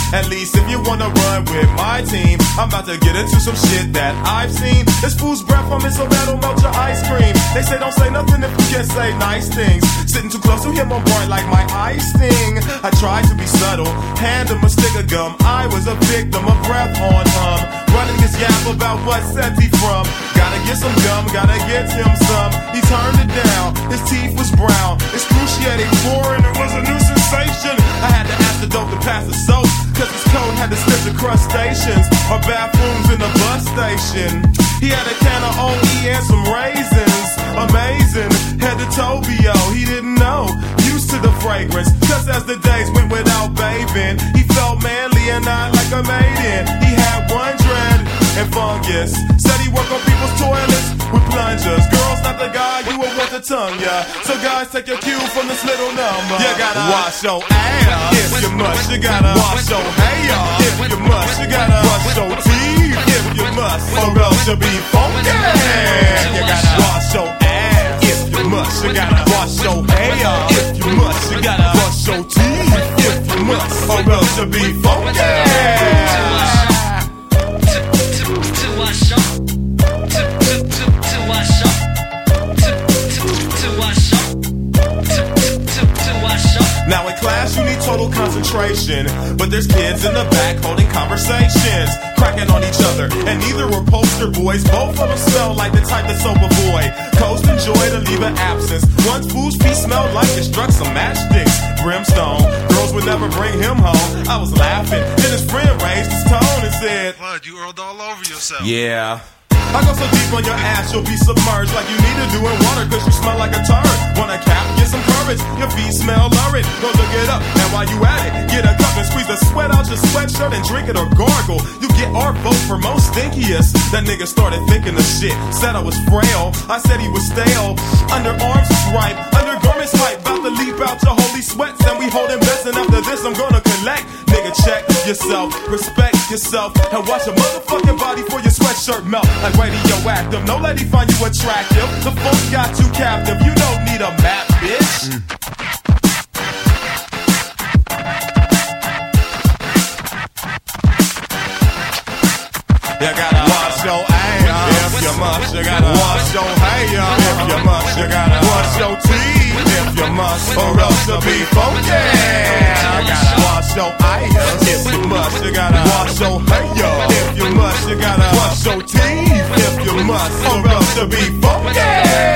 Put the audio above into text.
At least if you wanna run with my team, I'm about to get into some shit that I've seen. This fool's breath from it, so that'll melt your ice cream. They say don't say nothing if you can't say nice things. Sitting too close to him on point like my eye sting. I tried to be subtle, hand him a stick of gum. I was a victim of breath on hum. Running this yap about what sent he from. Gotta get some gum, gotta get him some. He turned it down, his teeth was brown. Excruciating foreign, it was a new sensation. I had to ask the dope to pass the soap, cause his coat had the stench of crustaceans, or bathrooms in the bus station. He had a can of OE and some raisins. Amazing, head to Tobio, he didn't know. Used to the fragrance, cause as the days went without bathing, he felt manly and not like a maiden. He had one dread and fungus. Said he worked on people's toilets with plungers. Girls, not the guy you would want to tongue, yeah. So guys, take your cue from this little number. You gotta wash your ass if you must. You gotta wash your hair if you must. You gotta brush your teeth if you must, or else you'll be funky. You gotta wash your ass if you must. You gotta wash your hair if you must. You gotta brush your teeth if you must, or else you'll be funky. Now in class you need total concentration, but there's kids in the back holding conversations, cracking on each other, and neither were poster boys. Both of them smell like the type that's sober boy. Coast and joy to leave an absence. One fool's feet smelled like it struck some matchsticks. Brimstone, girls would never bring him home. I was laughing, then his friend raised his tone and said, "Bud, you earled all over yourself." Yeah. I go so deep on your ass, you'll be submerged like you need to do in water, cause you smell like a turd. Want a cap? Get some courage. Your feet smell lurid. Go look it up. And while you at it, get a cup and squeeze the sweat out your sweatshirt and drink it or gargle. You get our vote for most stinkiest. That nigga started thinking of shit. Said I was frail. I said he was stale. Underarms is ripe. Undergarments hype. About to leap out your holy sweats. And we holding best. And after this, I'm gonna collect. Nigga, check yourself. Respect yourself. And watch your motherfucking body for your sweatshirt melt. Like radioactive. No lady find you attractive. The folk got you captive. You don't need a map, bitch. You gotta wash your ass if you must. You gotta wash your hair if you must. You gotta wash your teeth if you must, or else you'll be funky. You gotta wash your eyes if you must. You gotta wash your hair if you must. You gotta wash your teeth if you must, or else you'll be funky.